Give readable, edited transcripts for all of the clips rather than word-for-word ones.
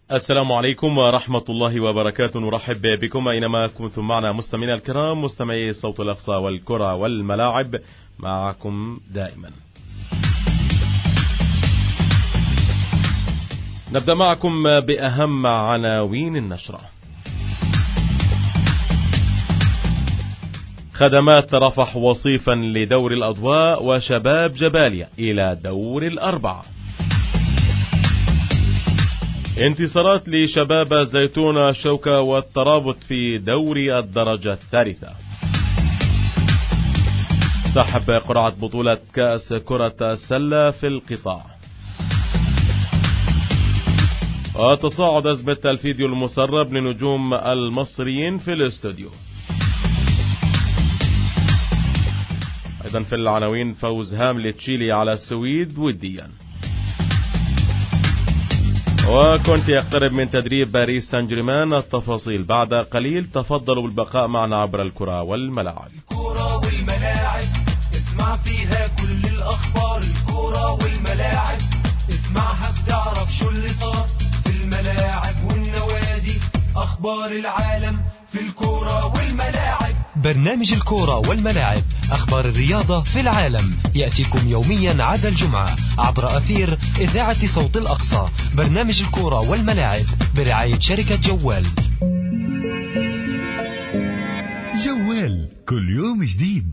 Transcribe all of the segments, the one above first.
السلام عليكم ورحمة الله وبركاته. نرحب بكم أينما كنتم معنا مستمعينا الكرام، مستمعي صوت الأقصى والكرة والملاعب، معكم دائما. نبدأ معكم بأهم عناوين النشرة. خدمات رفح وصيفا لدور الأضواء وشباب جباليا إلى دور الأربعة. انتصارات لشباب زيتون شوكة والترابط في دوري الدرجة الثالثة. سحب قرعة بطولة كأس كرة السلة في القطاع. وتصاعد أزمة الفيديو المسرب لنجوم المصريين في الاستوديو. أيضا في العناوين فوز هام لتشيلي على السويد وديا. وكنت يقترب من تدريب باريس سان جيرمان. التفاصيل بعد قليل. تفضلوا بالبقاء معنا عبر الكرة والملاعب. الكرة والملاعب اسمع فيها كل الأخبار. الكرة والملاعب اسمعها بتعرف شو اللي صار في الملاعب والنوادي. أخبار العالم في الكرة والملاعب. برنامج الكرة والملاعب، أخبار الرياضة في العالم، يأتيكم يوميا عدا الجمعة عبر أثير إذاعة صوت الأقصى. برنامج الكرة والملاعب برعاية شركة جوال. جوال كل يوم جديد.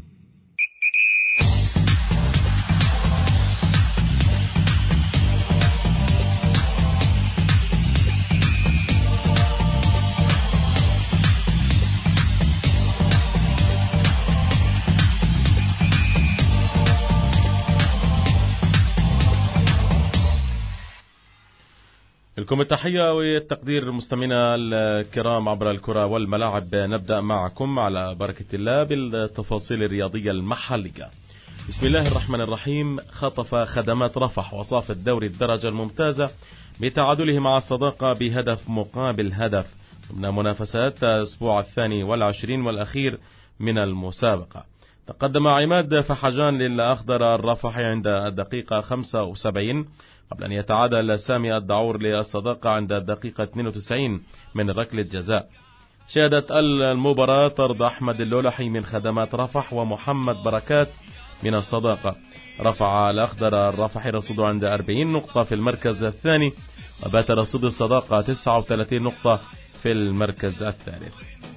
لكم التحية والتقدير مستمعينا الكرام عبر الكرة والملاعب. نبدأ معكم على بركة الله بالتفاصيل الرياضية المحلية. بسم الله الرحمن الرحيم. خطف خدمات رفح وصافة دوري الدرجة الممتازة بتعادله مع الصداقة بهدف مقابل هدف ضمن منافسات الأسبوع 22 والأخير من المسابقة. تقدم عماد فحجان للأخضر الرفحي عند الدقيقة 75 قبل أن يتعادل سامي الدعور للصداقة عند الدقيقة 92 من ركلة جزاء. شهدت المباراة طرد أحمد اللولحي من خدمات رفح ومحمد بركات من الصداقة. رفع الأخضر الرفحي رصيده عند 40 نقطة في المركز الثاني، وبات رصيد الصداقة 39 نقطة في المركز الثالث.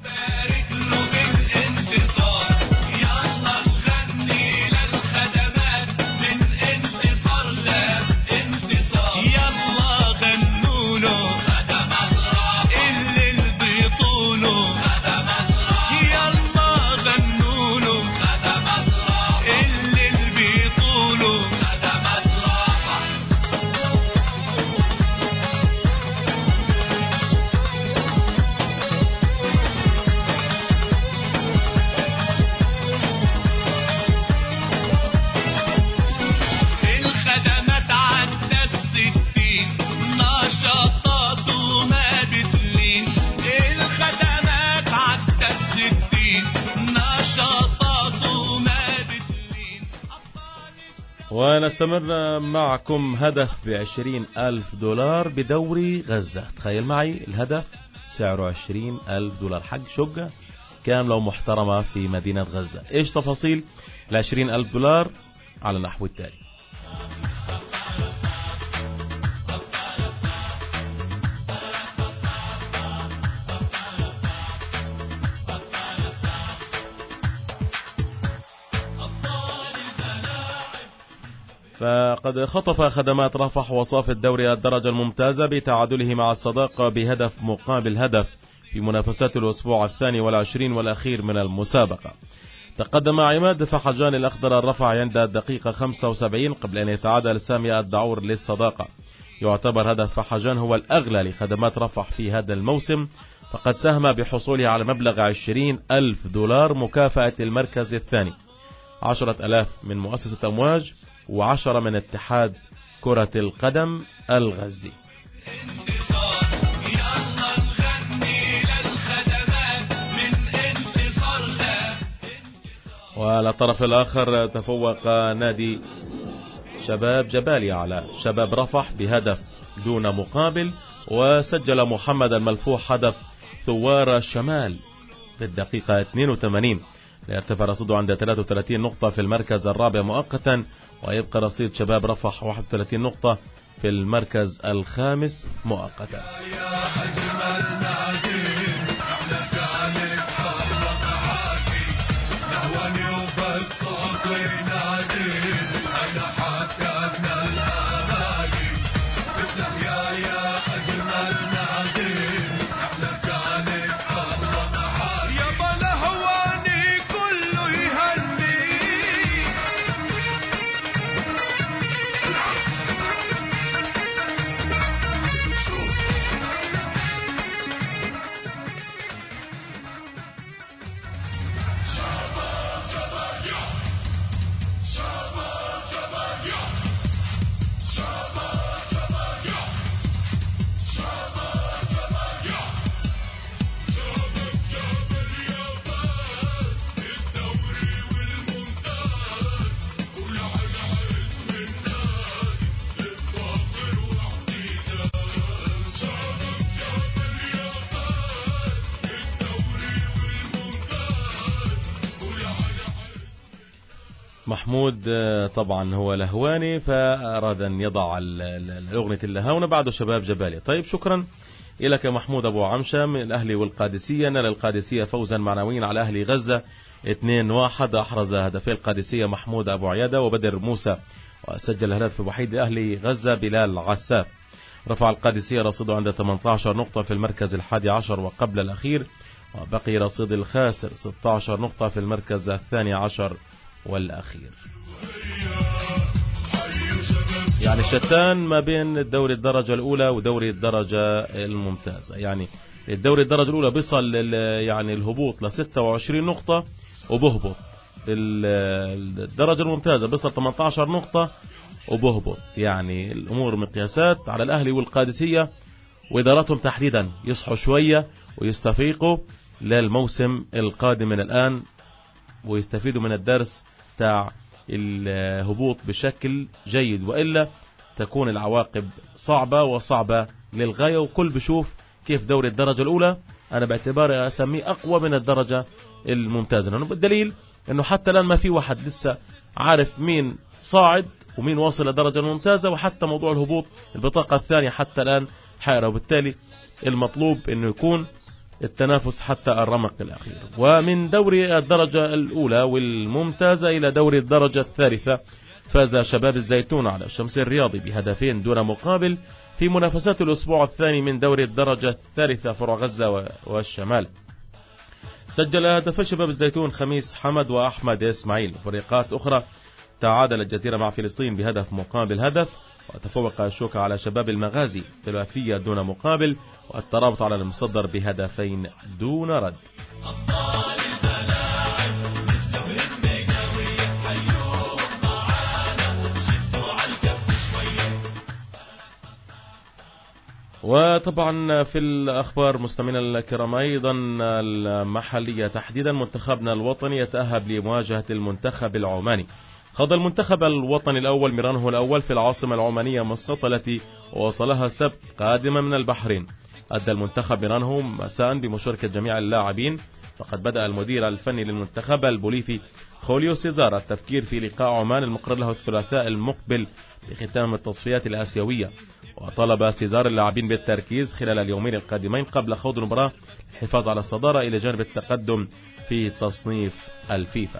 ونستمر معكم. هدف $20,000 بدوري غزة. تخيل معي الهدف سعره $20,000 حق شقة كاملة ومحترمة في مدينة غزة. ايش تفاصيل $20,000 على النحو التالي. فقد خطف خدمات رفح وصافة دوري الدرجة الممتازة بتعادله مع الصداقة بهدف مقابل هدف في منافسات الأسبوع 22 والأخير من المسابقة. تقدم عماد فحجان الأخضر الرفع عند الدقيقة 75 قبل أن يتعادل سامي الدعور للصداقة. يعتبر هدف فحجان هو الأغلى لخدمات رفح في هذا الموسم، فقد ساهم بحصوله على مبلغ $20,000 مكافأة المركز الثاني، 10,000 من مؤسسة أمواج و10 من اتحاد كرة القدم الغزي. وعلى الطرف الآخر تفوق نادي شباب جباليا على شباب رفح بهدف دون مقابل، وسجل محمد الملفوح هدف ثوار الشمال في الدقيقة 82 ليرتفع رصيده عند 33 نقطة في المركز الرابع مؤقتا، ويبقى رصيد شباب رفح 31 نقطة في المركز الخامس مؤقتا. محمود طبعا هو لهواني، فأراد أن يضع الأغنية اللهاونة بعده شباب جباليا. طيب شكرا إليك محمود أبو عمشة من الأهلي والقادسية. نال القادسية فوزا معنويا على أهلي غزة 2-1. أحرز هدفي القادسية محمود أبو عيادة وبدر موسى، وسجل هدف وحيد أهلي غزة بلال عساف. رفع القادسية رصيده عند 18 نقطة في المركز 11 وقبل الأخير، وبقي رصيد الخاسر 16 نقطة في المركز 12 والأخير. يعني شتان ما بين الدوري الدرجة الأولى ودوري الدرجة الممتازة. يعني الدوري الدرجة الأولى بيصل يعني الهبوط ل 26 نقطة وبهبط، الدرجة الممتازة بيصل 18 نقطة وبهبط. يعني الأمور مقياسات على الأهلي والقادسية وإداراتهم تحديدا يصحوا شوية ويستفيقوا للموسم القادم من الآن، ويستفيدوا من الدرس تاع الهبوط بشكل جيد، وإلا تكون العواقب صعبة وصعبة للغاية. وكل بشوف كيف دوري الدرجة الأولى أنا باعتباري أسميه أقوى من الدرجة الممتازة، لأنه بالدليل أنه حتى الآن ما في واحد لسه عارف مين صاعد ومين واصل للدرجة الممتازة، وحتى موضوع الهبوط البطاقة الثانية حتى الآن حائرة، وبالتالي المطلوب أنه يكون التنافس حتى الرمق الأخير. ومن دوري الدرجة الأولى والممتازة إلى دوري الدرجة الثالثة، فاز شباب الزيتون على الشمس الرياضي بهدفين دون مقابل في منافسات الأسبوع الثاني من دوري الدرجة الثالثة فرع غزة والشمال. سجل هدفي شباب الزيتون خميس حمد وأحمد إسماعيل. فريقات أخرى تعادل الجزيرة مع فلسطين بهدف مقابل هدف، وتفوق الشوكة على شباب المغازي ثلاثية دون مقابل، والترابط على المصدر بهدفين دون رد. وطبعا في الأخبار مستمعينا الكرام أيضا المحلية تحديدا، منتخبنا الوطني يتأهب لمواجهة المنتخب العماني. خاض المنتخب الوطني الأول مرانه الأول في العاصمة العمانية مسقط التي وصلها السبت قادمة من البحرين. أدى المنتخب مرانه مساء بمشاركة جميع اللاعبين، فقد بدأ المدير الفني للمنتخب البوليفي خوليو سيزار التفكير في لقاء عمان المقرر له الثلاثاء المقبل بختام التصفيات الآسيوية، وطلب سيزار اللاعبين بالتركيز خلال اليومين القادمين قبل خوض المباراة الحفاظ على الصدارة إلى جانب التقدم في تصنيف الفيفا.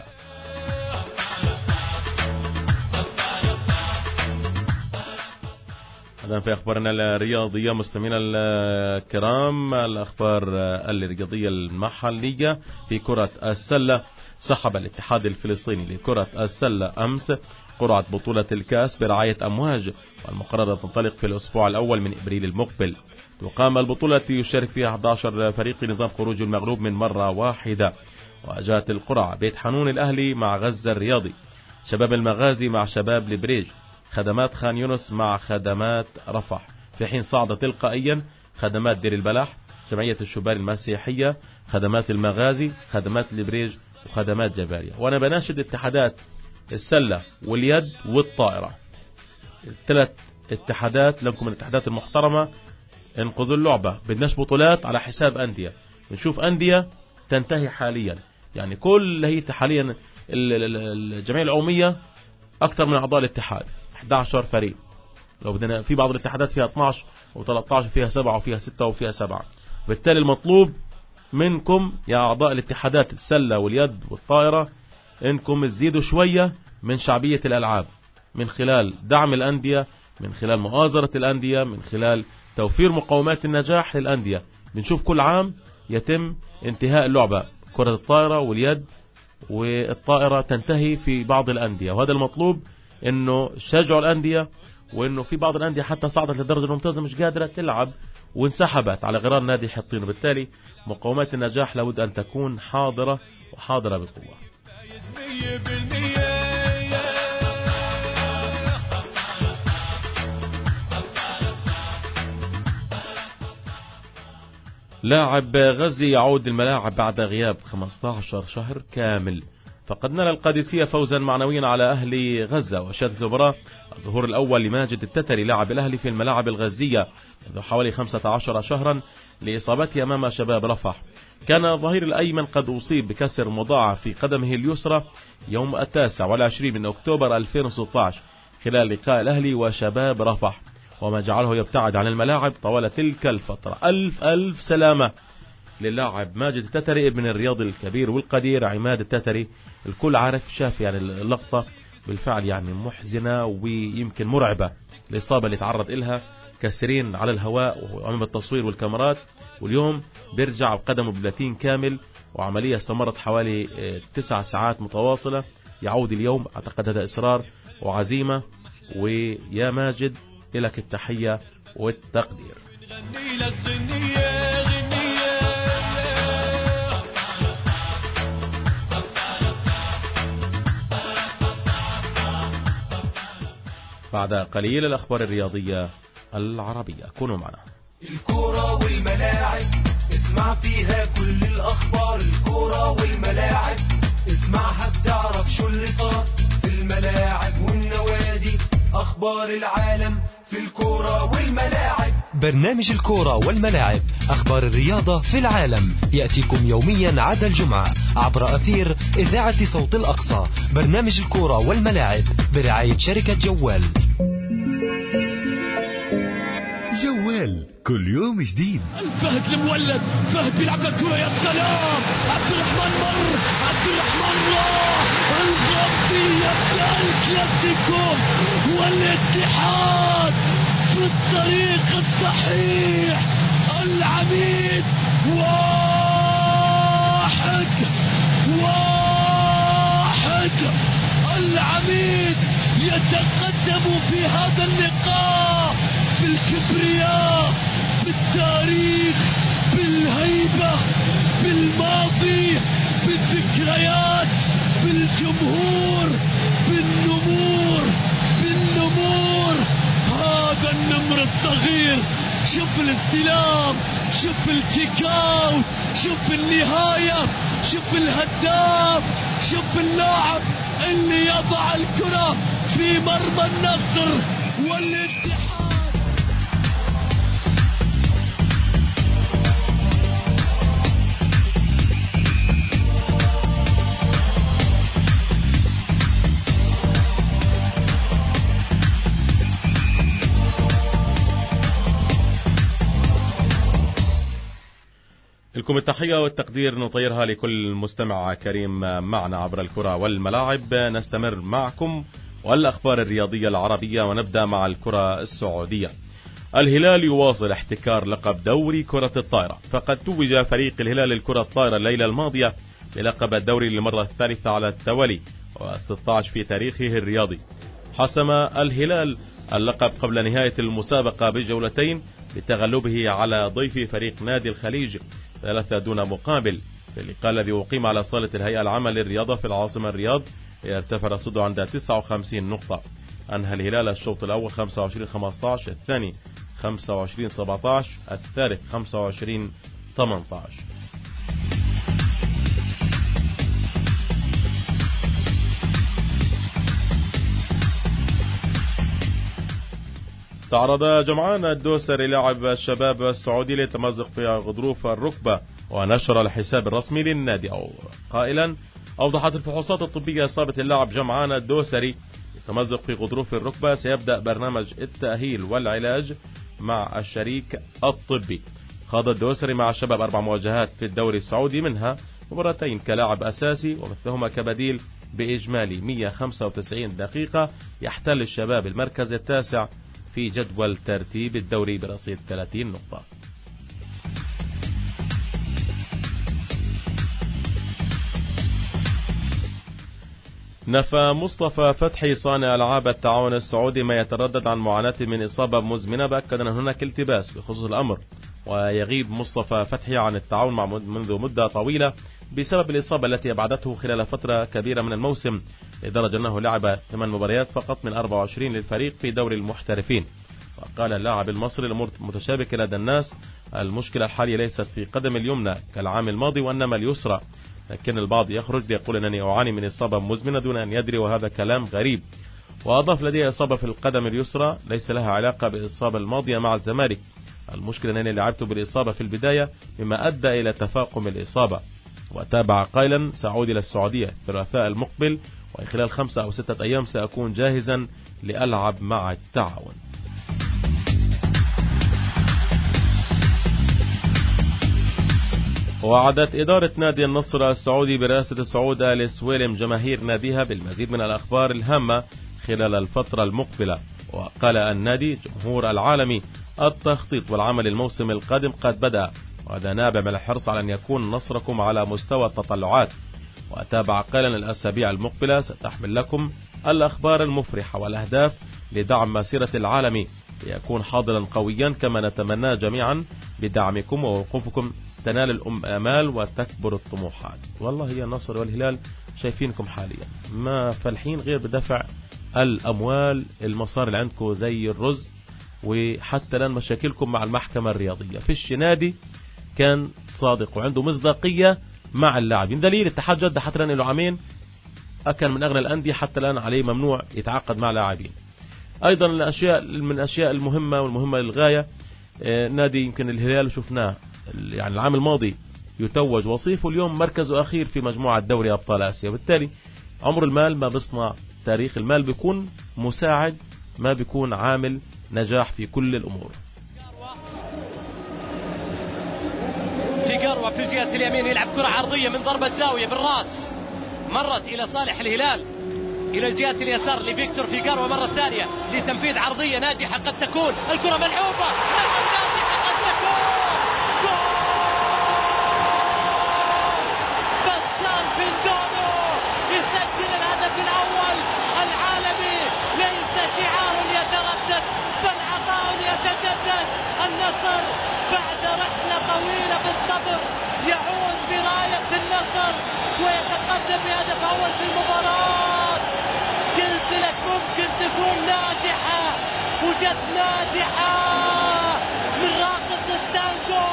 هذا في أخبارنا الرياضية مستمعينا الكرام. الأخبار الرياضية المحلية في كرة السلة، سحب الاتحاد الفلسطيني لكرة السلة أمس قرعة بطولة الكاس برعاية أمواج، والمقررة تنطلق في الأسبوع الأول من إبريل المقبل. تقام البطولة يشارك فيها 11 فريق نظام خروج المغلوب من مرة واحدة. وجاءت القرعة بيت حنون الأهلي مع غزة الرياضي، شباب المغازي مع شباب البريج، خدمات خان يونس مع خدمات رفح، في حين صعد تلقائيا خدمات دير البلح، جمعية الشبان المسيحية، خدمات المغازي، خدمات البريج، وخدمات جباليا. وأنا بناشد اتحادات السلة واليد والطائرة، الثلاث اتحادات لكم الاتحادات المحترمة، انقذوا اللعبة. بدناش بطولات على حساب أندية. بنشوف أندية تنتهي حاليا، يعني كل هي حاليا الجمعية العمومية أكثر من أعضاء الاتحاد 11 فريق. لو بدنا في بعض الاتحادات فيها 12 و13 فيها 7 وفيها 6 وفيها 7. بالتالي المطلوب منكم يا أعضاء الاتحادات السلة واليد والطائرة إنكم تزيدوا شوية من شعبية الألعاب من خلال دعم الأندية، من خلال مؤازرة الأندية، من خلال توفير مقومات النجاح للأندية. بنشوف كل عام يتم انتهاء اللعبة كرة الطائرة واليد والطائرة تنتهي في بعض الأندية، وهذا المطلوب إنه شجعوا الأندية، وإنه في بعض الأندية حتى صعدت للدرجة الممتازة مش قادرة تلعب وانسحبت على غرار نادي حطين. وبالتالي مقومات النجاح لابد أن تكون حاضرة وحاضرة بقوة. لاعب غزي يعود الملاعب بعد غياب 15 شهر كامل. فقد نال القادسية فوزا معنويا على أهل غزة، وشهدت المباراة الظهور الأول لماجد التتري لاعب الأهلي في الملاعب الغزية منذ حوالي 15 شهرا لإصابته أمام شباب رفح. كان الظهير الأيمن قد أصيب بكسر مضاعف في قدمه اليسرى يوم 29 من أكتوبر 2016 خلال لقاء الأهلي وشباب رفح، وما جعله يبتعد عن الملاعب طوال تلك الفترة. ألف سلامة للاعب ماجد التتري ابن الرياض الكبير والقدير عماد التتري. الكل عارف شاف يعني اللقطة بالفعل يعني محزنة ويمكن مرعبة. الإصابة اللي تعرض إلها كسرين على الهواء وأمام التصوير والكاميرات، واليوم بيرجع بقدمه بلاتين كامل، وعملية استمرت حوالي 9 ساعات متواصلة. يعود اليوم. أعتقد هذا إصرار وعزيمة، ويا ماجد لك التحية والتقدير. بعد قليل الأخبار الرياضية العربية، كونوا معنا. الكرة والملاعب اسمع فيها كل الأخبار. الكرة والملاعب اسمعها بتعرف شو اللي صار في الملاعب والنوادي. أخبار العالم في الكرة والملاعب. برنامج الكورة والملاعب، أخبار الرياضة في العالم، يأتيكم يوميا عدا الجمعة عبر أثير إذاعة صوت الأقصى. برنامج الكورة والملاعب برعاية شركة جوال. جوال كل يوم جديد. فهد المولد، فهد بيلعب للكرة، يا سلام. عبد الرحمن مر، عبد الرحمن راح. الغربية الكلاسيكو والاتحاد في الطريق الصحيح. العميد واحد العميد يتقدم في هذا اللقاء بالكبرياء، بالتاريخ، بالهيبة، بالماضي، بالذكريات، بالجمهور، بالنمور. هذا النمر الصغير، شوف الاستلام، شوف الكيك اوت، شوف النهاية، شوف الهداف، شوف اللاعب اللي يضع الكرة في مرمى النصر والاتحاد. لكم التحية والتقدير نطيرها لكل مستمع كريم معنا عبر الكرة والملاعب. نستمر معكم والأخبار الرياضية العربية، ونبدأ مع الكرة السعودية. الهلال يواصل احتكار لقب دوري كرة الطائرة، فقد توج فريق الهلال الكرة الطائرة الليلة الماضية بلقب الدوري للمرة الثالثة على التوالي و16 في تاريخه الرياضي. حسم الهلال اللقب قبل نهاية المسابقة بجولتين بتغلبه على ضيف فريق نادي الخليج 3 دون مقابل في اللقاء الذي أقيم على صالة الهيئة العامة للرياضة في العاصمة الرياض. ارتفع رصيده عند 59 نقطة. أنهى الهلال الشوط الأول 25-15، الثاني 25-17، الثالث 25-18. تعرض جمعان الدوسري لاعب الشباب السعودي لتمزق في غضروف الركبة، ونشر الحساب الرسمي للنادي قائلا: أوضحت الفحوصات الطبية إصابة اللاعب جمعان الدوسري لتمزق في غضروف الركبة. سيبدأ برنامج التأهيل والعلاج مع الشريك الطبي. خاض الدوسري مع الشباب 4 مواجهات في الدوري السعودي، منها مباراتين كلاعب أساسي ومثلهما كبديل، بإجمالي 195 دقيقة. يحتل الشباب المركز التاسع في جدول ترتيب الدوري برصيد 30 نقطة. نفى مصطفى فتحي صانع ألعاب التعاون السعودي ما يتردد عن معاناة من إصابة مزمنة، بأكد أن هناك التباس بخصوص الأمر. ويغيب مصطفى فتحي عن التعاون منذ مدة طويلة بسبب الإصابة التي أبعدته خلال فترة كبيرة من الموسم، لدرجة أنه لعب 8 مباريات فقط من 24 للفريق في دوري المحترفين. وقال اللاعب المصري: الأمور متشابكة لدى الناس، المشكلة الحالية ليست في قدم اليمنى كالعام الماضي وإنما اليسرى، لكن البعض يخرج ليقول أنني أعاني من إصابة مزمنة دون أن يدري، وهذا كلام غريب. وأضاف: لدي إصابة في القدم اليسرى ليس لها علاقة بالإصابة الماضية مع الزمالك، المشكلة أنني لعبت بالإصابة في البداية مما أدى إلى تفاقم الإصابة. وتابع قائلا: سأعود إلى السعودية الثلاثاء المقبل، وخلال 5 أو 6 أيام سأكون جاهزا لألعب مع التعاون. وعدت إدارة نادي النصر السعودي برئاسة السعود آل سويلم جماهير ناديها بالمزيد من الأخبار الهامة خلال الفترة المقبلة. وقال النادي: جمهور العالمي، التخطيط والعمل الموسم القادم قد بدأ، وهذا نابع من الحرص على أن يكون نصركم على مستوى التطلعات. وتابع قائلا: الأسابيع المقبلة ستحمل لكم الأخبار المفرحة والأهداف لدعم مسيرة العالمي ليكون حاضرا قويا، كما نتمنى جميعا بدعمكم ووقوفكم تنال الآمال وتكبر الطموحات. والله يا النصر والهلال شايفينكم حاليا ما فالحين غير بدفع الأموال، المصاري اللي عندكم زي الرز، وحتى الآن مشاكلكم مع المحكمة الرياضية. فيش نادي كان صادق وعنده مصداقية مع اللاعبين، دليل اتحاد جدة حتى الآن له عامين كان من أغنى الأندية، حتى الآن عليه ممنوع يتعاقد مع لاعبين. أيضا من الأشياء المهمة والمهمة للغاية، نادي يمكن الهلال شفناه يعني العام الماضي يتوج وصيف، واليوم مركزه أخير في مجموعة دوري أبطال آسيا. وبالتالي عمر المال ما بيصنع تاريخ، المال بيكون مساعد ما بيكون عامل نجاح في كل الأمور. فيجاروا في الجهة اليمين يلعب كرة عرضية من ضربة زاوية بالراس، مرت إلى صالح الهلال. إلى الجهة اليسار لفيكتور فيجاروا مرة ثانية لتنفيذ عرضية ناجحة قد تكون، الكرة ملعوبة، نعم ناجحة قد تكون، جول! باسكال فيندونو يسجل الهدف الأول العالمي، ليس شعار يتردد بل عطاء يتجدد. النصر بعد رحلة طويلة بالصبر يعود براية النصر ويتقدم بهدف أول في المباراة. قلت لك ممكن تكون ناجحة، وجت ناجحة من راقص التانجو.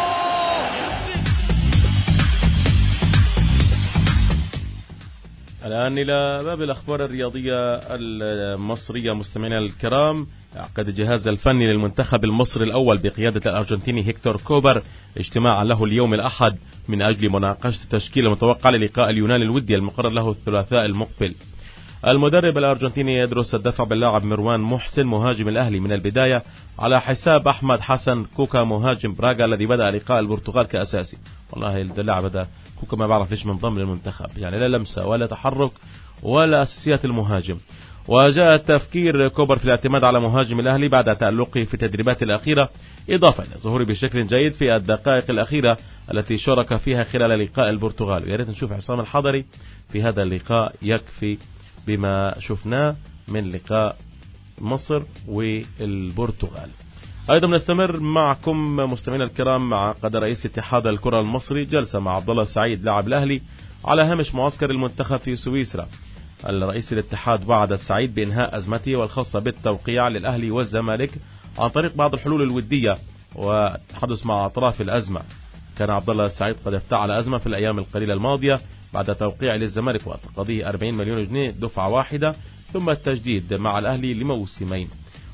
الآن إلى باب الأخبار الرياضية المصرية. مستمعينا الكرام، عقد الجهاز الفني للمنتخب المصري الأول بقيادة الأرجنتيني هيكتور كوبر اجتماعا له اليوم الأحد من أجل مناقشة التشكيل المتوقع للقاء اليونان الودي المقرر له الثلاثاء المقبل. المدرب الأرجنتيني يدرس الدفع باللاعب مروان محسن مهاجم الأهلي من البداية على حساب أحمد حسن كوكا مهاجم براغا الذي بدأ لقاء البرتغال كأساسي. والله اللاعب هذا كوكا ما بعرف ليش منضم للمنتخب، يعني لا لمسة ولا تحرك ولا أساسيات المهاجم. وجاء تفكير كوبر في الاعتماد على مهاجم الأهلي بعد تألقه في التدريبات الأخيرة، إضافة إلى ظهوره بشكل جيد في الدقائق الأخيرة التي شارك فيها خلال لقاء البرتغال. ويا ريت نشوف عصام الحضري في هذا اللقاء، يكفي بما شفناه من لقاء مصر والبرتغال. أيضا نستمر معكم مستمعينا الكرام مع عقد رئيس اتحاد الكرة المصري جلسة مع عبد الله السعيد لاعب الأهلي على هامش معسكر المنتخب في سويسرا. الرئيس الاتحاد وعد السعيد بإنهاء أزمته والخاصة بالتوقيع للأهلي والزمالك عن طريق بعض الحلول الودية والتحدث مع أطراف الأزمة. كان عبد الله السعيد قد افتعل أزمة في الأيام القليلة الماضية بعد توقيع للزمالك وتقاضيه 40 مليون جنيه دفعة واحدة ثم التجديد مع الأهلي لموسمين.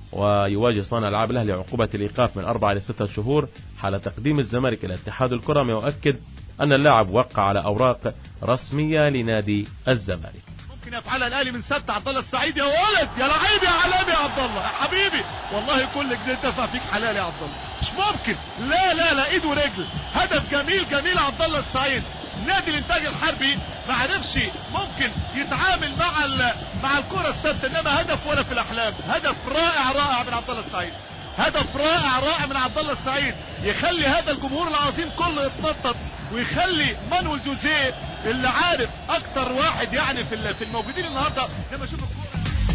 ويواجه صانع العاب الأهلي عقوبة الإيقاف من 4 إلى 6 شهور حال تقديم الزمالك إلى اتحاد الكرة، ما يؤكد أن اللاعب وقع على أوراق رسمية لنادي الزمالك. ممكن يفعلها الأهلي من سبت عبد الله السعيد، يا ولد يا لعيب يا علامي يا عبد الله يا حبيبي، والله كل جنيه دفع فيك حلال يا عبد الله، مش ممكن. لا لا لا، ايد ورجل، هدف جميل جميل عبد الله السعيد. نادي الانتاج الحربي ما عرفش ممكن يتعامل مع الكرة الثابتة، انما هدف ولا في الاحلام. هدف رائع رائع من عبد الله السعيد، هدف رائع رائع من عبد الله السعيد، يخلي هذا الجمهور العظيم كله يتنطط، ويخلي مانويل جوزيه اللي عارف اكتر واحد يعني في الموجودين النهارده لما اشوف الكوره.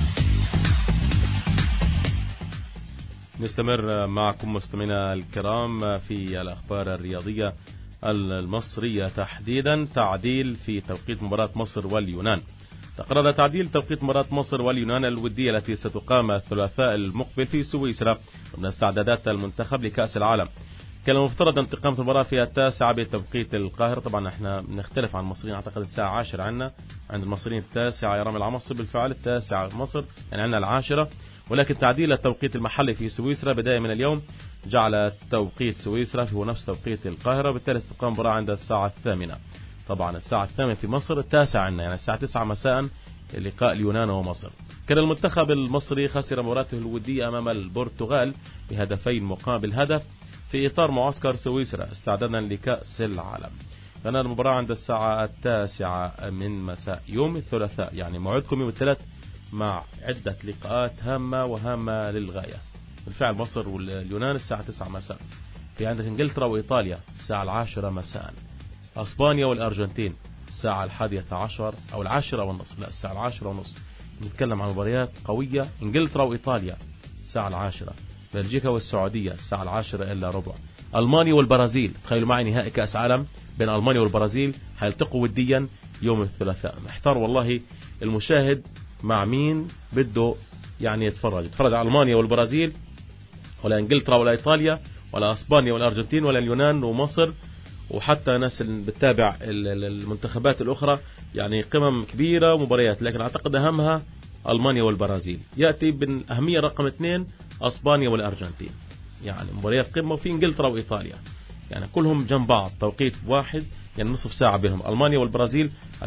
نستمر معكم مستمعينا الكرام في الأخبار الرياضية المصرية، تحديدا تعديل في توقيت مباراة مصر واليونان. تقرر تعديل توقيت مباراة مصر واليونان الودية التي ستقام الثلاثاء المقبل في سويسرا ضمن استعدادات المنتخب لكأس العالم. كان المفترض ان تقام المباراة في 9 بتوقيت القاهرة، طبعا احنا بنختلف عن المصريين، اعتقد الساعة 10 عنا، عند المصريين 9 يا رامي العمصي، بالفعل 9 مصر يعني عنا 10، ولكن تعديل التوقيت المحلي في سويسرا بداية من اليوم جعل توقيت سويسرا هو نفس توقيت القاهرة، بالتالي ستقام المباراة عند الساعة 8. طبعا الساعة 8 في مصر 9 عنا، يعني الساعة 9 مساء لقاء اليونان ومصر. كان المنتخب المصري خسر مباراته الودية أمام البرتغال بهدفين مقابل هدف في إطار معسكر سويسرا استعدادا لكأس العالم. كان المباراة عند الساعة 9 من مساء يوم الثلاثاء، يعني موعدكم يوم الثلاث مع عدة لقاءات هامة وهامة للغاية. بالفعل مصر واليونان الساعة 9 مساء، في عندك انجلترا وإيطاليا الساعة 10 مساء، اسبانيا والارجنتين الساعة 11 او 10:30، لا الساعة 10:30. نتكلم عن مباريات قوية، انجلترا وايطاليا الساعة 10، بلجيكا والسعودية الساعة 10:15، المانيا والبرازيل، تخيلوا معي نهائي كأس عالم بين المانيا والبرازيل، هيلتقوا وديا يوم الثلاثاء. محتار والله المشاهد مع مين بده يعني يتفرج على المانيا والبرازيل ولا انجلترا ولا ايطاليا ولا اسبانيا والارجنتين ولا اليونان ومصر، وحتى ناس اللي بتتابع المنتخبات الأخرى، يعني قمم كبيرة ومباريات، لكن أعتقد أهمها ألمانيا والبرازيل. يأتي بالأهمية رقم 2 أسبانيا والأرجنتين، يعني مباريات قمة، وفي إنجلترا وإيطاليا، يعني كلهم جنب بعض توقيت واحد، يعني نصف ساعة بينهم. ألمانيا والبرازيل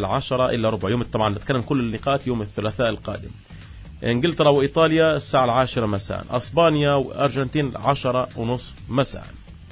10:15 يوم، طبعا نتكلم كل اللقاءات يوم الثلاثاء القادم. إنجلترا وإيطاليا الساعة 10 مساء، أسبانيا وأرجنتين 10:30 مساء.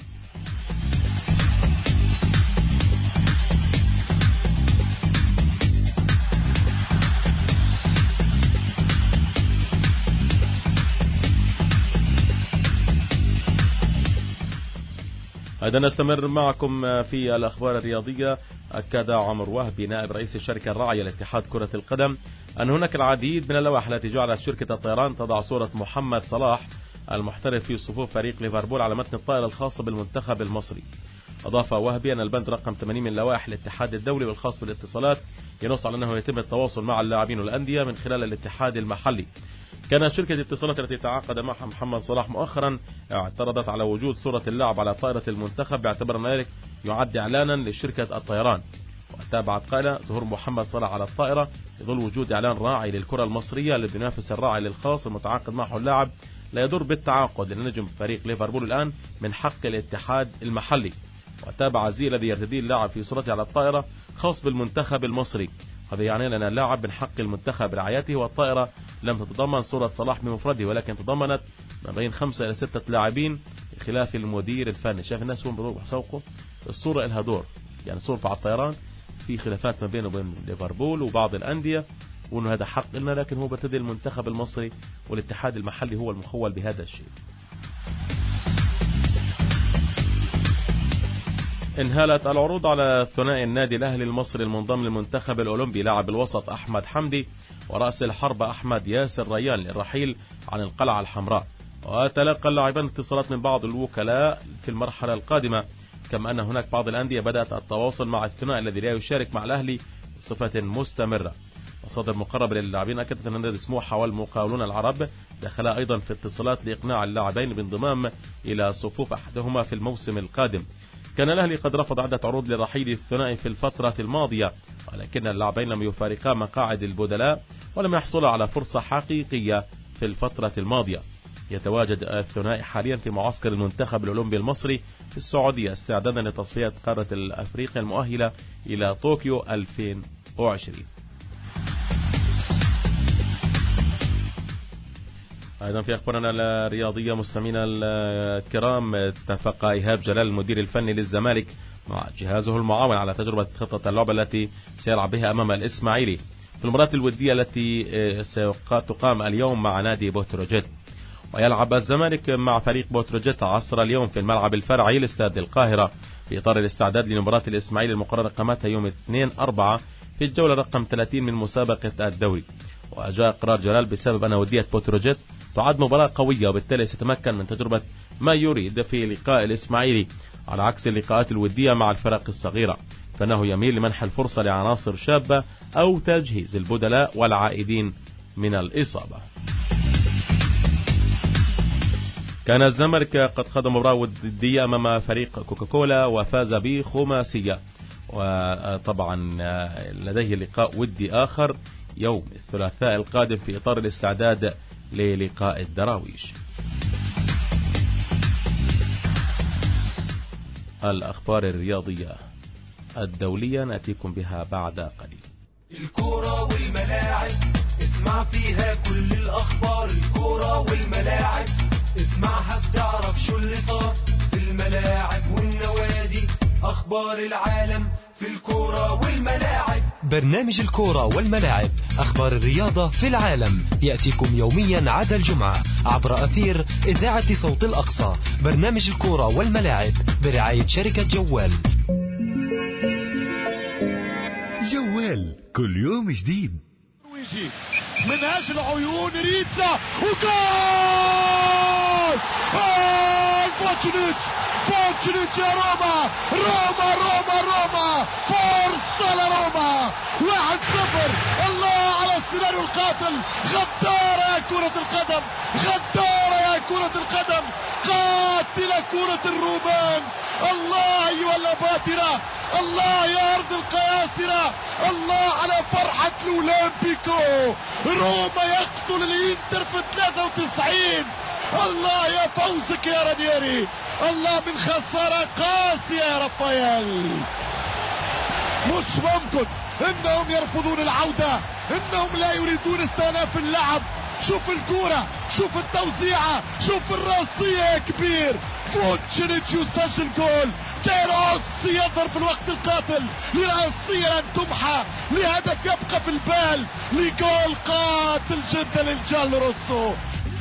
أيضا نستمر معكم في الأخبار الرياضية. أكد عمر وهبي نائب رئيس الشركة الراعية لاتحاد كرة القدم أن هناك العديد من اللوائح التي جعلت شركة الطيران تضع صورة محمد صلاح المحترف في صفوف فريق ليفربول على متن الطائرة الخاصة بالمنتخب المصري. أضاف وهبي أن البند رقم 80 من لوائح الاتحاد الدولي والخاص بالاتصالات ينص على أنه يتم التواصل مع اللاعبين والأندية من خلال الاتحاد المحلي. كانت شركة الاتصالات التي تعاقد معها محمد صلاح مؤخرا اعترضت على وجود صورة اللاعب على طائرة المنتخب باعتبار أن ذلك يعد إعلانا لشركة الطيران. وتابعت قائلة ظهور محمد صلاح على الطائرة يظل وجود إعلان راعي للكرة المصرية الذي ينافس الراعي للخاص المتعاقد معه اللاعب لا يضر بالتعاقد، لأن نجم فريق ليفربول الآن من حق الاتحاد المحلي. وتابع زي الذي يرتديه اللاعب في صورته على الطائرة خاص بالمنتخب المصري، هذا يعني أن اللاعب من حق المنتخب رعايته، والطائرة لم تتضمن صورة صلاح بمفرده ولكن تضمنت ما بين 5 إلى 6 لاعبين بخلاف المدير الفني. شايف الناس هم بيروحوا يسوقوا الصورة لها دور، يعني صورته على الطيران في خلافات ما بينه وبين ليفربول وبعض الأندية، وأنه هذا حق لنا، لكن هو بتدي المنتخب المصري والاتحاد المحلي هو المخول بهذا الشيء. انهالت العروض على ثنائي النادي الأهلي المصري المنضم للمنتخب الأولمبي لاعب الوسط أحمد حمدي ورأس الحرب أحمد ياسر ريان للرحيل عن القلعة الحمراء. وتلقى اللاعبان اتصالات من بعض الوكلاء في المرحلة القادمة، كما أن هناك بعض الأندية بدأت التواصل مع الثنائي الذي لا يشارك مع الأهلي بصفة مستمرة. مصادر مقربة للاعبين أكدت أن نادي سموحة والمقاولون العرب دخلا أيضا في اتصالات لإقناع اللاعبين بانضمام إلى صفوف أحدهما في الموسم القادم. كان الأهلي قد رفض عدة عروض للرحيل الثنائي في الفترة الماضية، ولكن اللاعبين لم يفارقا مقاعد البدلاء ولم يحصلا على فرصة حقيقية في الفترة الماضية. يتواجد الثنائي حاليا في معسكر المنتخب الأولمبي المصري في السعودية استعدادا لتصفيات قارة أفريقيا المؤهلة إلى طوكيو 2020. أيضا في أخبارنا الرياضية مستمعينا الكرام، اتفق إيهاب جلال المدير الفني للزمالك مع جهازه المعاون على تجربة خطة اللعبة التي سيلعب بها أمام الإسماعيلي في المباراة الودية التي ستقام اليوم مع نادي بوتروجيت. ويلعب الزمالك مع فريق بوتروجيت عصر اليوم في الملعب الفرعي لاستاد القاهرة في إطار الاستعداد لمباراة الإسماعيلي المقررة إقامتها يوم 2/4 في الجولة رقم 30 من مسابقة الدوري. وجاء قرار جلال بسبب أن ودية بوتروجيت تعد مباراة قوية وبالتالي سيتمكن من تجربة ما يريد في لقاء الإسماعيلي على عكس اللقاءات الودية مع الفرق الصغيرة، فإنه يميل لمنح الفرصة لعناصر شابة أو تجهيز البدلاء والعائدين من الإصابة. كان الزمالك قد خاض مباراة ودية أمام فريق كوكاكولا وفاز بخماسية، وطبعا لديه لقاء ودي آخر يوم الثلاثاء القادم في إطار الاستعداد للقاء الدراويش. الأخبار الرياضية الدولية نأتيكم بها بعد قليل. الكرة والملاعب اسمع فيها كل الأخبار، الكرة والملاعب اسمعها بتعرف شو اللي صار في الملاعب والنوادي، أخبار العالم في الكرة والملاعب. برنامج الكورة والملاعب، أخبار الرياضة في العالم، يأتيكم يوميا عدا الجمعة عبر أثير إذاعة صوت الأقصى. برنامج الكورة والملاعب برعاية شركة جوال. جوال كل يوم جديد. من أجل عيون ريتسا وجول! فوتشنيتش يا روما فرصة لروما 1-0. الله على السيناريو القاتل، غدارة يا كرة القدم، غدارة يا كرة القدم، قاتلة كرة الرومان. الله أيها الأباطرة، الله يا أرض القياسرة، الله على فرحة الأولمبيكو. روما يقتل الإنتر في 93. الله يا فوزك يا رانييري، الله من خسارة قاسية يا رافائيل. مش ممكن انهم يرفضون العودة، انهم لا يريدون استئناف اللعب. شوف الكرة، شوف التوزيعة، شوف الراسية يا كبير. فوتشنيتش يسجل جول، كيروس يظهر في الوقت القاتل لراسية لن تمحى، لهدف يبقى في البال، لجول قاتل جدا للجال روسو.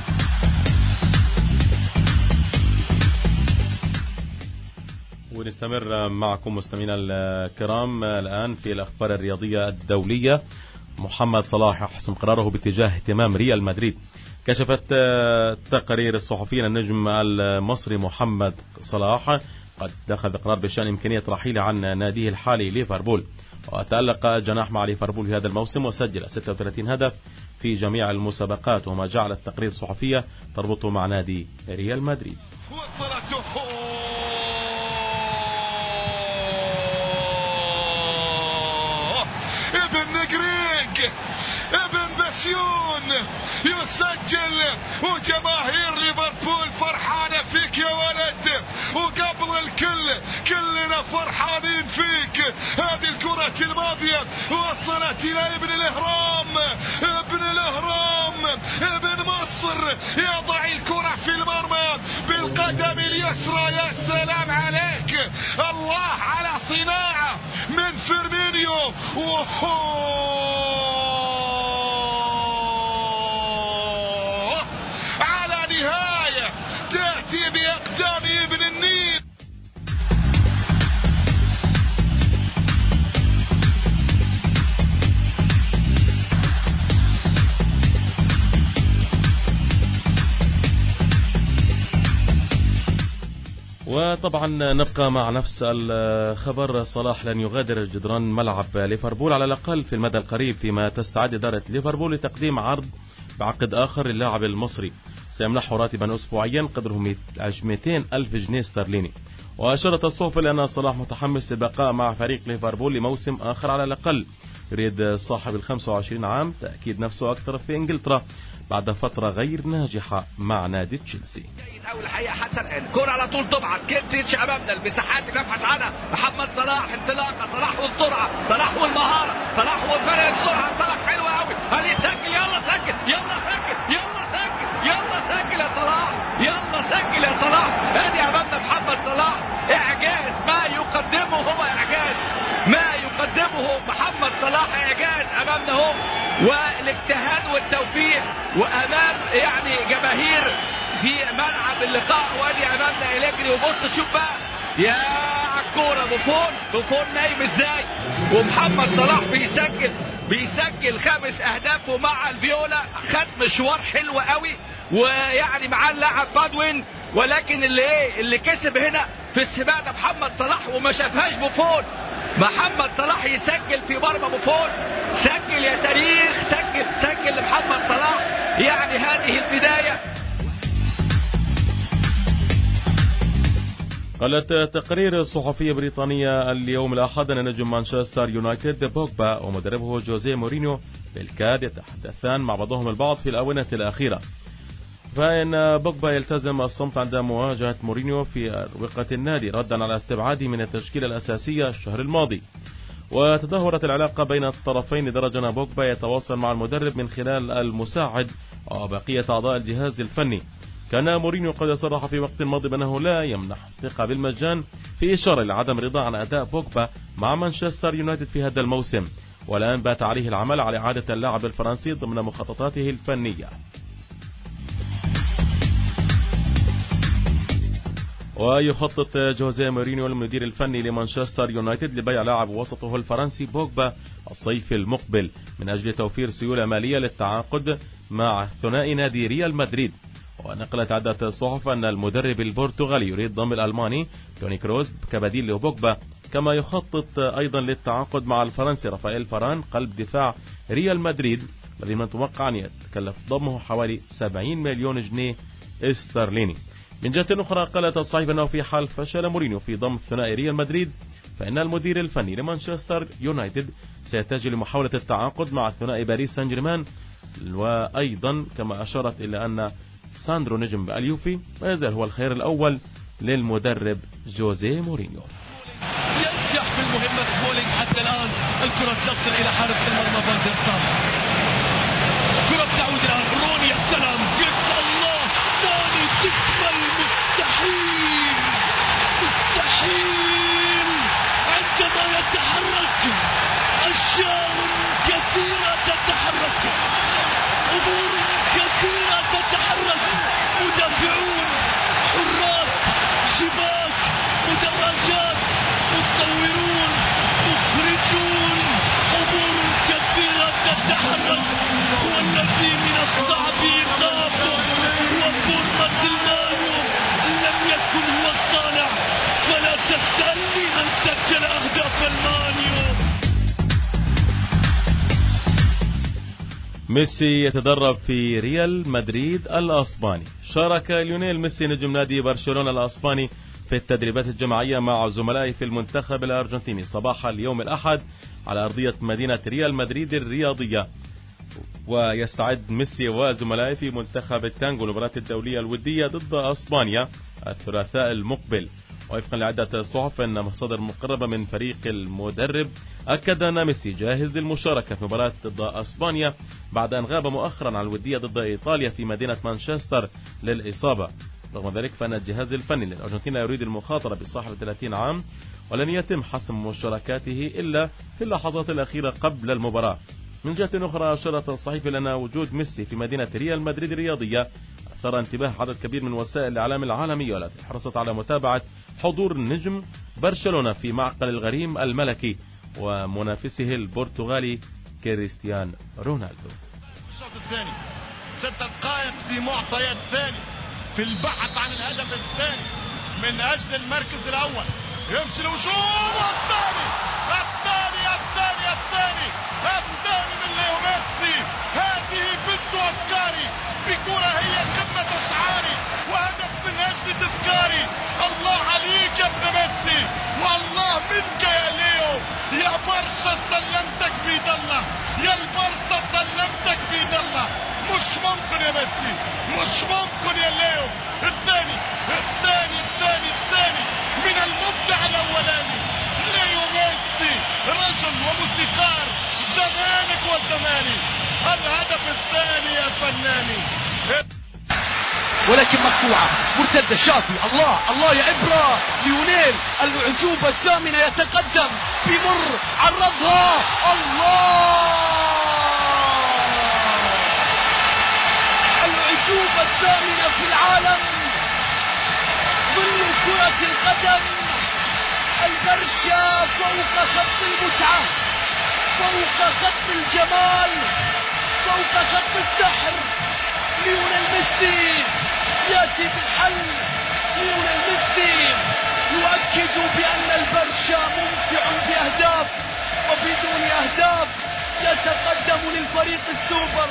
ونستمر معكم مستمعينا الكرام الآن في الأخبار الرياضية الدولية. محمد صلاح يحسم قراره باتجاه اهتمام ريال مدريد. كشفت تقارير الصحفيين النجم المصري محمد صلاح قد اتخذ قرار بشأن إمكانية رحيله عن ناديه الحالي ليفربول. وتألق الجناح مع ليفربول في هذا الموسم وسجل 36 هدف في جميع المسابقات، وما جعل التقارير الصحفية تربطه مع نادي ريال مدريد. ابن بسيون يسجل، وجماهير ليفربول فرحانة فيك يا ولد، وقبل الكل كلنا فرحانين فيك. هذه الكرة الماضية وصلت إلى ابن الإهرام، ابن مصر يضع الكرة في المرمى بالقدم اليسرى. يا سلام عليك، الله على صناعة من فيرمينيو. وطبعا نبقى مع نفس الخبر. صلاح لن يغادر جدران ملعب ليفربول على الأقل في المدى القريب، فيما تستعد إدارة ليفربول لتقديم عرض بعقد آخر للاعب المصري سيمنحه راتبا أسبوعيا قدره 200,000 جنيه استرليني. وأشارت الصحف لأن صلاح متحمس للبقاء مع فريق ليفربول لموسم آخر على الأقل. يريد صاحب 25 عام تأكيد نفسه أكثر في إنجلترا بعد فترة غير ناجحة مع نادي تشيلسي. أو الحقيقة حتى الآن كرة على طول طبعا كيرتيتش أمامنا، المساحات اللي نبحث عنها محمد صلاح، انطلاقة صلاح والسرعة، صلاح والمهارة، صلاح والفرق السرعة، صلاح حلو قوي، هل يسجل؟ يلا سجل، يلا سجل، يلا سجل، يلا سجل يا صلاح، يلا سجل يا صلاح. ادي أمامنا محمد صلاح، إعجاز ما يقدمه هو إعجاز، ما يقدمه محمد صلاح إعجاز أمامنا هو، والاجتهاد والتوفيق وأمام يعني جماهير في ملعب اللقاء. وادي امامنا إليجري، وبص شوف بقى يا عالكوره بوفون نايم ازاي، ومحمد صلاح بيسجل 5 أهداف مع الفيولا. خد مشوار حلو قوي، ويعني معاه اللاعب بادوين، ولكن اللي كسب هنا في السباق ده محمد صلاح وما شافهاش بوفون. محمد صلاح يسجل في مرمى بوفون، سجل يا تاريخ، سجل لمحمد صلاح. يعني هذه البدايه. قالت تقرير صحفية بريطانية اليوم الأحد أن نجم مانشستر يونايتد بوجبا ومدربه جوزيه مورينيو بالكاد يتحدثان مع بعضهم البعض في الآونة الأخيرة، فإن بوجبا يلتزم الصمت عند مواجهة مورينيو في أروقة النادي ردا على استبعاده من التشكيلة الأساسية الشهر الماضي. وتدهورت العلاقة بين الطرفين لدرجة أن بوجبا يتواصل مع المدرب من خلال المساعد وبقية أعضاء الجهاز الفني. كان مورينيو قد صرح في وقت ماضي بأنه لا يمنح ثقة بالمجان، في إشارة لعدم رضا عن أداء بوجبا مع مانشستر يونايتد في هذا الموسم، والآن بات عليه العمل على إعادة اللاعب الفرنسي ضمن مخططاته الفنية. ويخطط جوزيه مورينيو المدير الفني لمانشستر يونايتد لبيع لاعب وسطه الفرنسي بوجبا الصيف المقبل من أجل توفير سيولة مالية للتعاقد مع ثنائي نادي ريال مدريد. ونقلت عدة صحف أن المدرب البرتغالي يريد ضم الألماني توني كروز كبديل لبوجبا، كما يخطط أيضا للتعاقد مع الفرنسي رافائيل فاران قلب دفاع ريال مدريد، الذي من المتوقع أن يتكلف ضمه حوالي 70 مليون جنيه استرليني. من جهة أخرى قالت الصحيفة أنه في حال فشل مورينيو في ضم ثنائي ريال مدريد، فإن المدير الفني لمانشستر يونايتد سيتجه لمحاولة التعاقد مع ثنائي باريس سان جيرمان. وأيضا كما أشارت إلى أن ساندرو نجم اليوفي ما يزال هو الخيار الأول للمدرب جوزيه مورينيو. ينجح في المهمة سمولينج حتى الآن، الكرة تصل إلى حارس المرمى فان دير سار، كرة تعود الآن روني، يا سلام، قلت الله ثاني تكمل. مستحيل عندما يتحرك أشياء كثيرة تتحرك، أمور كثيرة تتحرك، مدافعون، حراس، شباك، مدرجات، مصورون، مخرجون، أمور كثيرة تتحرك، والذي من الصعب إيقافه وفورمة المانيو لم يكن هو الصانع، فلا تسألني من سجل أهداف المانيو. ميسي يتدرب في ريال مدريد الأسباني. شارك ليونيل ميسي نجم نادي برشلونة الأسباني في التدريبات الجماعية مع زملائه في المنتخب الأرجنتيني صباح اليوم الأحد على أرضية مدينة ريال مدريد الرياضية. ويستعد ميسي وزملائه في منتخب التانغو المباراة الدولية الودية ضد أسبانيا الثلاثاء المقبل. وفقا لعدة صحف أن مصادر مقربة من فريق المدرب أكد أن ميسي جاهز للمشاركة في مباراة ضد أسبانيا بعد أن غاب مؤخرا عن الودية ضد إيطاليا في مدينة مانشستر للإصابة. رغم ذلك فإن الجهاز الفني للأرجنتين يريد المخاطرة بصاحب 30 عام، ولن يتم حسم مشاركاته إلا في اللحظات الأخيرة قبل المباراة. من جهة أخرى أشارت الصحيفة لأن وجود ميسي في مدينة ريال مدريد الرياضية أثار انتباه عدد كبير من وسائل الإعلام العالمية، والتي حرصت على متابعة حضور نجم برشلونة في معقل الغريم الملكي ومنافسه البرتغالي كريستيان رونالدو. الشوط الثاني 6 دقائق في معطيات ثاني في البحث عن الهدف الثاني من أجل المركز الأول. يمشي الهجوم والثاني من ليو ميسي. هذه بنت أفكاري بكرة هي قمة أشعاري وهدف من أجل تذكاري. الله عليك يا ابن ميسي، والله منك يا ليو، يا برشا سلمتك بيد الله، يا البرصة سلمتك بيد الله. مش ممكن يا ميسي، مش ممكن يا ليو. الثاني من المبدع الاولاني ليو ميسي، رجل وموسيقار زمانك وزماني. الهدف الثاني يا فناني، ولكن مقطوعة مرتدة. شافي الله يا إبرة. ليونيل الأعجوبة الثامنة يتقدم، بمر عرضها. الأعجوبة الثامنة في العالم، ظل كرة القدم. البرشا فوق خط المتعة، فوق خط الجمال، فوق خط السحر. ليونيل ميسي يأتي بالحل. ليونيل ميسي يؤكد بأن البرشا ممتع بأهداف، وبدون أهداف يتقدم للفريق السوبر.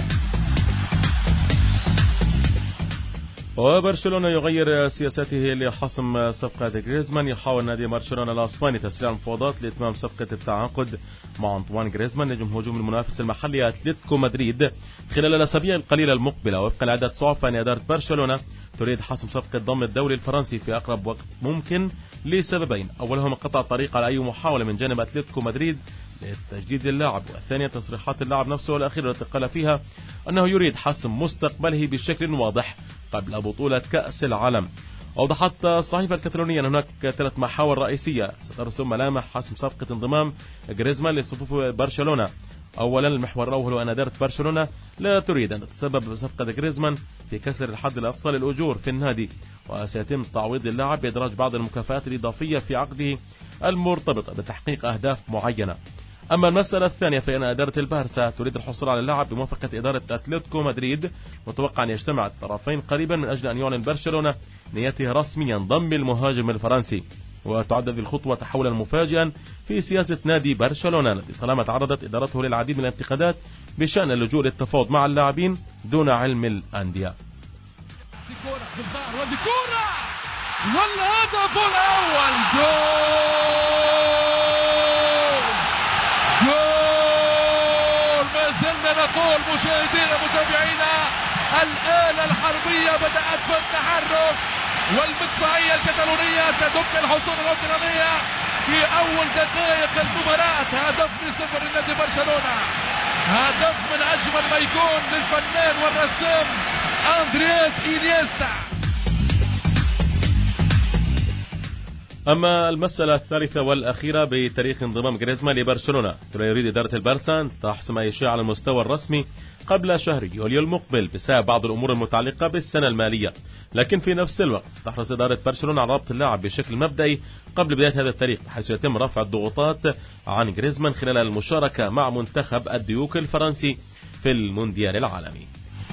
وبرشلونة يغير سياسته لحسم صفقة غريزمان. يحاول نادي برشلونة الاسباني تسريع المفاوضات لاتمام صفقة التعاقد مع أنطوان غريزمان نجم هجوم المنافس المحلي اتلتيكو مدريد خلال الاسابيع القليلة المقبلة. وفقا لعدة صحف ان إدارة برشلونة تريد حسم صفقة ضم الدوري الفرنسي في اقرب وقت ممكن لسببين: اولهما قطع الطريق على اي محاولة من جانب اتلتيكو مدريد لتجديد اللاعب، والثانية تصريحات اللاعب نفسه والأخيرة التي قال فيها أنه يريد حسم مستقبله بشكل واضح قبل بطولة كأس العالم. أوضحت الصحيفة الكتالونية أن هناك 3 محاور رئيسية سترسم ملامح حسم صفقة انضمام غريزمان لصفوف برشلونة. أولا، المحور الأول هو أن إدارة برشلونة لا تريد أن تتسبب بصفقة غريزمان في كسر الحد الأقصى للأجور في النادي، وسيتم تعويض اللاعب بإدراج بعض المكافآت الإضافية في عقده المرتبطة بتحقيق أهداف معينة. أما المسألة الثانية فإن إدارة البارسا تريد الحصول على اللاعب بموافقة إدارة أتلتيكو مدريد. متوقع أن يجتمع الطرفين قريبا من أجل أن يعلن برشلونة نيته رسميا ضم المهاجم الفرنسي، وتعد هذه الخطوة تحولا مفاجئا في سياسة نادي برشلونة التي طالما تعرضت إدارته للعديد من الانتقادات بشأن اللجوء للتفاوض مع اللاعبين دون علم الأندية. والهدف الأول جول. ما زلنا نقول مشاهدينا متابعينا، الآلة الحربية بدأت في التحرك، والمدفعية الكتالونية تدك الحصون الأوكرانية في أول دقائق المباراة. هدف 0 لنادي برشلونة، هدف من أجمل ما يكون للفنان والرسام أندرياس إينيستا. أما المسألة الثالثة والأخيرة بتاريخ انضمام غريزمان لبرشلونة، يريد إدارة البارسا أن تحسم أي شيء على المستوى الرسمي قبل شهر يوليو المقبل بسبب بعض الأمور المتعلقة بالسنة المالية، لكن في نفس الوقت تحرص إدارة برشلونة على ربط اللاعب بشكل مبدئي قبل بداية هذا التاريخ، بحيث يتم رفع الضغوطات عن غريزمان خلال المشاركة مع منتخب الديوك الفرنسي في المونديال العالمي.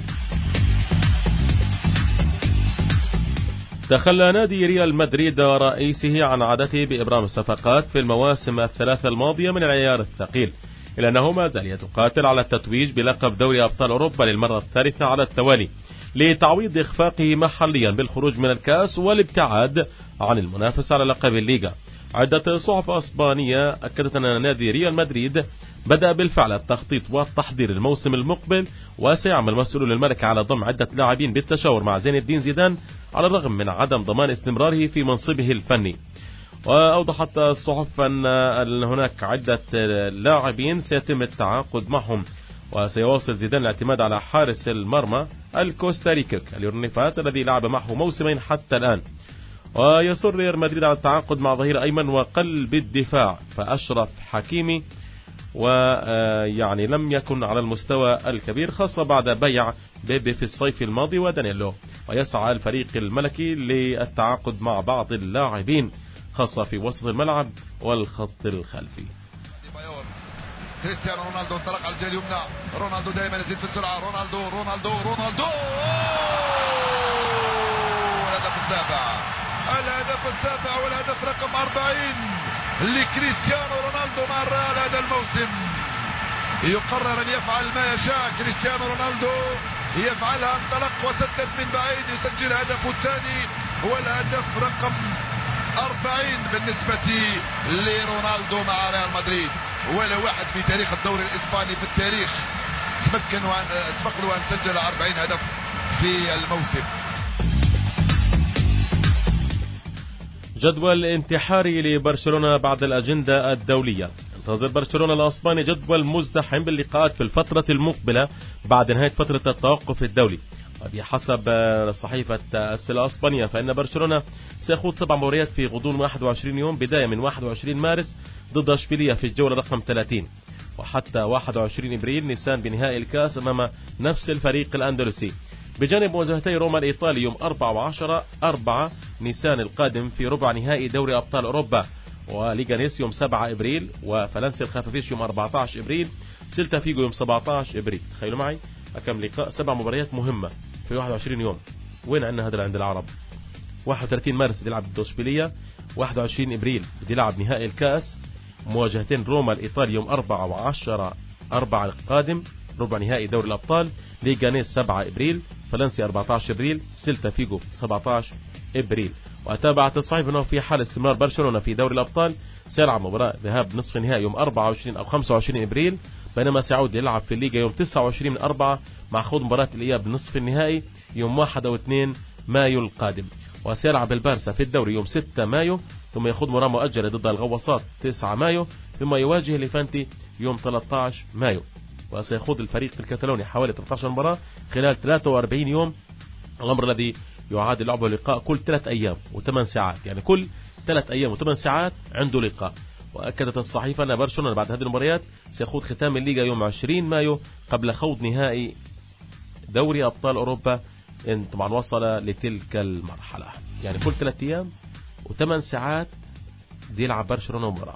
تخلى نادي ريال مدريد رئيسه عن عادته بإبرام الصفقات في المواسم الثلاثة الماضية من العيار الثقيل، إلا أنه ما زال يتقاتل على التتويج بلقب دوري أبطال أوروبا للمرة الثالثة على التوالي لتعويض إخفاقه محليا بالخروج من الكأس والابتعاد عن المنافسة على لقب الليغا. عدة صحف أسبانية أكدت أن نادي ريال مدريد بدأ بالفعل التخطيط والتحضير الموسم المقبل، وسيعمل مسؤول الملك على ضم عدة لاعبين بالتشاور مع زين الدين زيدان على الرغم من عدم ضمان استمراره في منصبه الفني. وأوضحت الصحف أن هناك عدة لاعبين سيتم التعاقد معهم، وسيواصل زيدان الاعتماد على حارس المرمى الكوستاريكي اليورنيفاس الذي لعب معه موسمين حتى الآن. ويصر ريال مدريد على التعاقد مع ظهير أيمن وقلب الدفاع فأشرف حكيمي، ويعني لم يكن على المستوى الكبير خاصة بعد بيع بيبي في الصيف الماضي ودانيلو. ويسعى الفريق الملكي للتعاقد مع بعض اللاعبين خاصة في وسط الملعب والخط الخلفي. كريستيانو رونالدو انطلق على الجهة اليمنى، رونالدو دائما يزيد في السرعة، رونالدو الهدف السابع والهدف رقم 40 لكريستيانو رونالدو مع الريال هذا الموسم. يقرر أن يفعل ما يشاء كريستيانو رونالدو، يفعلها، انطلق وسدد من بعيد، يسجل هدفه الثاني هو الهدف رقم 40 بالنسبة لرونالدو مع ريال مدريد، ولا واحد في تاريخ الدوري الإسباني في التاريخ سبق له أن سجل 40 هدف في الموسم. جدول انتحاري لبرشلونة بعد الأجندة الدولية. ينتظر برشلونة الأسباني جدول مزدحم باللقاءات في الفترة المقبلة بعد نهاية فترة التوقف الدولي. وبحسب صحيفة الأسبانية فإن برشلونة سيخوض 7 مباريات في غضون 21 يوم، بداية من 21 مارس ضد اشبيلية في الجولة رقم 30، وحتى 21 ابريل نيسان بنهائي الكاس امام نفس الفريق الاندلسي، بجانب مواجهتي روما الإيطالي يوم 4 و10/4 نيسان القادم في ربع نهائي دوري أبطال أوروبا، وليغانيس يوم 7 إبريل، وفالنسيا الخفافيش يوم 14 إبريل، سيلتا فيجو يوم 17 إبريل. تخيلوا معي كم لقاء، 7 مباريات مهمة في 21 يوم. وين عندنا هذا عند العرب؟ 31 مارس بدي يلعب ضد اشبيلية، 21 إبريل بدي يلعب نهائي الكاس، مواجهتين روما الإيطالي يوم 4 و10/4 القادم ربع نهائي دوري الأبطال، ليغانيس 7 إبريل، فالنسيا 14 إبريل، سيلتا فيجو 17 إبريل. وتابعت الصحيفة أنه في حال استمرار برشلونة في دوري الأبطال سيلعب مباراة ذهاب نصف النهائي يوم 24 أو 25 إبريل، بينما سيعود يلعب في الليغا يوم 29/4 مع خوض مباراة الإياب نصف النهائي يوم 1 أو 2 مايو القادم. وسيلعب البارسا في الدوري يوم 6 مايو، ثم يخوض مباراة مؤجلة ضد الغواصات 9 مايو، ثم يواجه ليفانتي يوم 13 مايو. وسيخوض الفريق الكتالوني حوالي 13 مباراة خلال 43 يوم، الأمر الذي يعادل لعبه لقاء كل 3 أيام و8 ساعات، يعني كل 3 أيام و8 ساعات عنده لقاء. وأكدت الصحيفة أن برشلونة بعد هذه المباريات سيخوض ختام الليغا يوم 20 مايو قبل خوض نهائي دوري أبطال أوروبا إن طبعا وصل لتلك المرحلة. يعني كل 3 أيام و8 ساعات دي يلعب برشلونة مباراة.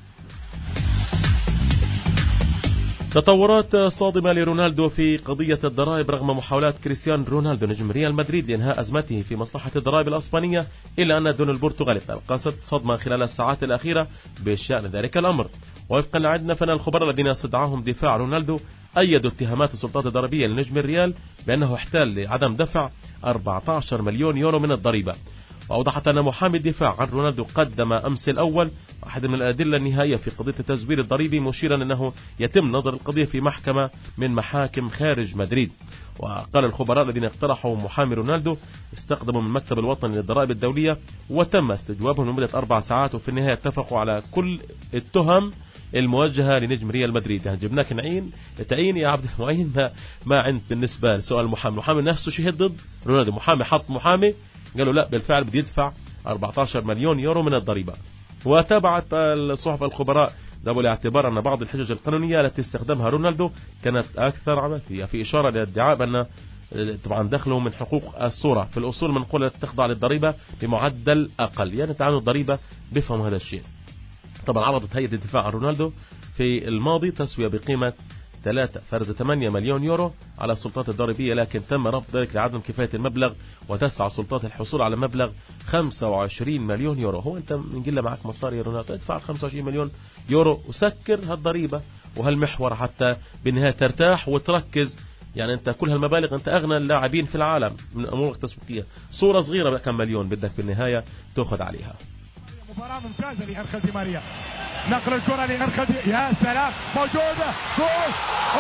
تطورات صادمة لرونالدو في قضية الضرائب رغم محاولات كريستيانو رونالدو نجم ريال مدريد لإنهاء أزمته في مصلحة الضرائب الأسبانية، إلا أن دون البرتغالي تلقت صدمة خلال الساعات الأخيرة بشأن ذلك الأمر. ووفقا لعدنا فإن الخبراء الذين استدعاهم دفاع رونالدو أيدوا اتهامات السلطات الضريبية لنجم الريال بأنه احتال لعدم دفع 14 مليون يورو من الضريبة. وأوضحت أن محامي الدفاع عن رونالدو قدم أمس الأول واحد من الأدلة النهائية في قضية التزوير الضريبي، مشيرا أنه يتم نظر القضية في محكمة من محاكم خارج مدريد. وقال الخبراء الذين اقترحوا محامي رونالدو استقدموا من المكتب الوطني للضرائب الدولية وتم استجوابهم لمدة 4 ساعات، وفي النهاية اتفقوا على كل التهم الموجهة لنجم ريال مدريد. يعني جبناك تعين يا عبد المعين ما عند بالنسبة لسؤال المحامي نفسه شهد ضد رونالدو، محامي حط محامي قالوا لا بالفعل بدي يدفع 14 مليون يورو من الضريبة. وتابعت الصحف الخبراء ذهبوا لاعتبار أن بعض الحجج القانونية التي استخدمها رونالدو كانت أكثر عبثية، في إشارة للادعاء بأن طبعا دخله من حقوق الصورة في الأصول منقولة تخضع للضريبة بمعدل أقل، يعني تعانوا الضريبة بفهم هذا الشيء. طبعا عرضت هيئة الدفاع عن رونالدو في الماضي تسوية بقيمة 3.8 مليون يورو على السلطات الضريبية، لكن تم رفض ذلك لعدم كفاية المبلغ، وتسعى السلطات الحصول على مبلغ 25 مليون يورو. هو أنت من قلة معك مصاري يا رونالدو ادفع 25 مليون يورو وسكر هالضريبة وهالمحور حتى بالنهاية ترتاح وتركز. يعني أنت كل هالمبالغ أنت أغنى اللاعبين في العالم من أمور التسويقية، صورة صغيرة بقى كم مليون بدك بالنهاية تأخذ عليها. مباراة ممتازة لأنخيل دي ماريا، نقل الكرة لأنخيل دي، يا سلام موجودة جول.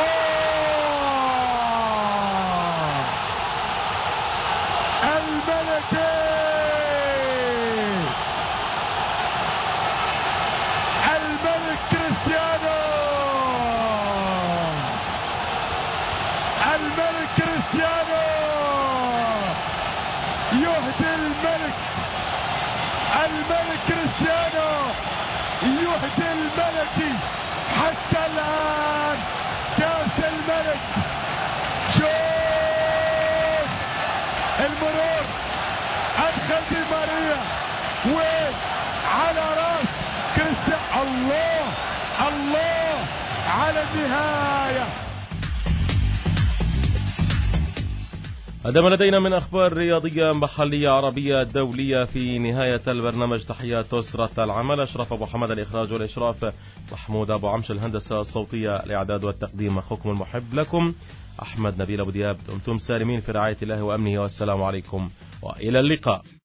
الملكي الملك كريستيانو، الملك كريستيانو يهدي الملك كريستيانو يهدي الملكي حتى الآن كاس الملك. شوف المرور أنخيل دي ماريا وعلى راس كريستيانو، الله على النهاية. هذا ما لدينا من أخبار رياضية محلية عربية دولية في نهاية البرنامج. تحيات أسرة العمل، أشرف أبو حمد الإخراج والإشراف، محمود أبو عمش الهندسة الصوتية، الإعداد والتقديم، أخوكم المحب لكم أحمد نبيل أبو دياب. دمتم سالمين في رعاية الله وأمنه، والسلام عليكم وإلى اللقاء.